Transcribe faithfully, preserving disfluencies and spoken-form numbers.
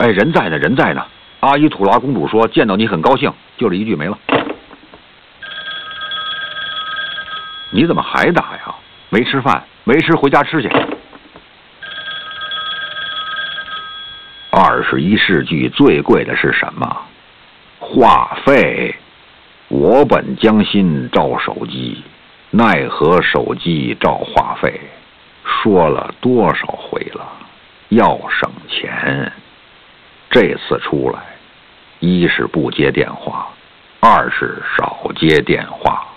哎，人在呢，人在呢。阿依土拉公主说见到你很高兴，就这一句没了。你怎么还打呀？没吃饭，没吃回家吃去。二十一世纪最贵的是什么？话费。我本将心照手机，奈何手机照话费。说了多少回了，要省钱。这次出来，一是不接电话，二是少接电话。